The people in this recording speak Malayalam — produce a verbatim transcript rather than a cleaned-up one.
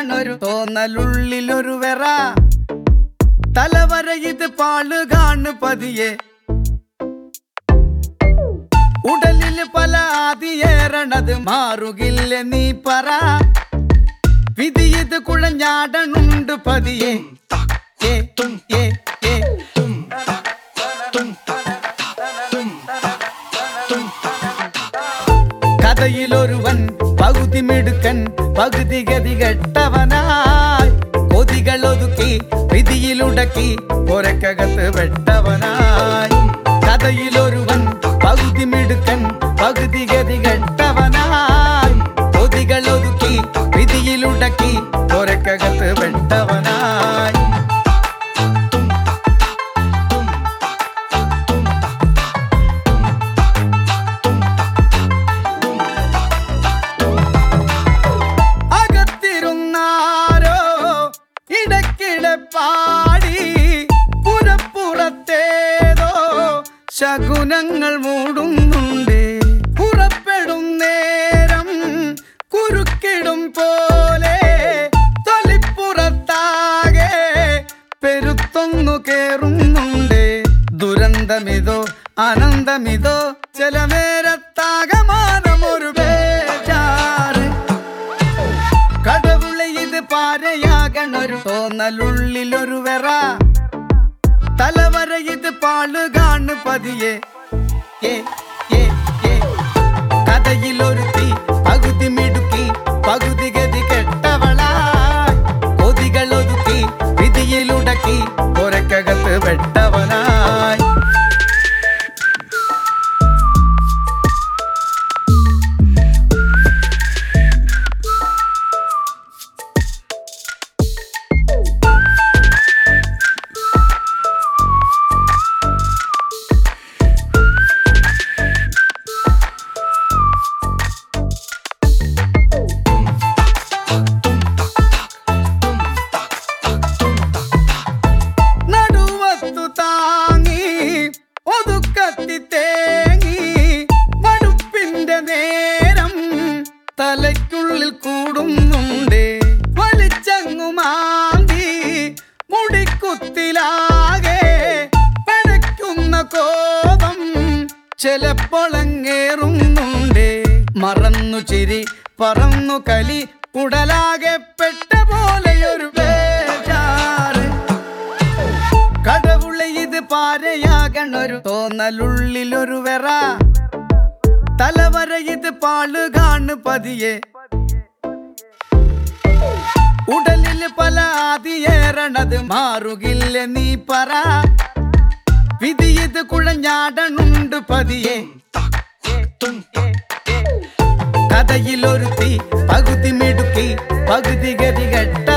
പാരയാകണൊരു തോന്നലുള്ളിലൊരു വെറ തലവര ഇത് പാള് കാണു പതിയെ ഉടലില് പല ആദിയേറണത് മാറുകില്ല നീ പറ വിധി ഇത് കുഴഞ്ഞാടണുണ്ട് പതിയെ കഥയിലൊരുവൻ പകുതി മിടുക്കൻ പകുതി ഗതി കെട്ടവനായി കൊതികൾ ഒതുക്കി വിധിയിലുടക്കി പുരക്കകത്ത് വെട്ടവനായി കഥയിലൊരുവൻ പകുതി മിടുക്കൻ പകുതി ഗതി കെട്ടവനായി കൊതികൾ ഒതുക്കി വിധിയിലുടക്കി പുരക്കകത്ത് വെട്ടവനായി പാടി പുറപ്പുറത്തേതോ ശകുനങ്ങൾ മൂടുന്നുണ്ട് പുറപ്പെടും നേരം കുറുക്കിടും പോലെ തൊലിപ്പുറത്താകെ പെരുത്തൊന്നു കേറുന്നുണ്ട് ദുരന്തമിതോ ആനന്ദമിതോ ചില നേരത്താകമാനമൊരു ബേജാറ് കടവുളെ ഇത് പാരയാകണൊരു തോന്നലുള്ളിലൊരു വെറ തലവര ഇത് പാള് കാണു പതിയെ കഥയിലൊരുത്തി പകുതി മിടുക്കി പകുതി ഗതി കെട്ടവളായി കൊതികൾ ഒതുക്കി വിധിയിലുടക്കി പുരക്കകത്ത് വെട്ടവനായി തലയ്ക്കുള്ളിൽ കൂടുന്നുണ്ട് വലിച്ചങ്ങുമാന്തി മുടിക്കുത്തിലാകെ പഴയ്ക്കുന്ന കോപം ചിലപ്പോളങ്ങേറുന്നുണ്ട് മറന്നു ചിരി പറന്നു കലി ഉടലാകെ പെട്ട പോലെയൊരു ബേജാറ് കടവുളെ ഇത് പാരയാകണൊരു തോന്നലുള്ളിലൊരു വെറ തലവര ഇത് പാള് കാണു പതിയെ ഉടലില് പല ആദിയേറണത് മാറുകില്ല നീ പറ വിധി ഇത് കുഴഞ്ഞാടണുണ്ട് പതിയെ കഥയിലൊരുത്തി പകുതി മിടുക്കി പകുതി ഗതി കെട്ട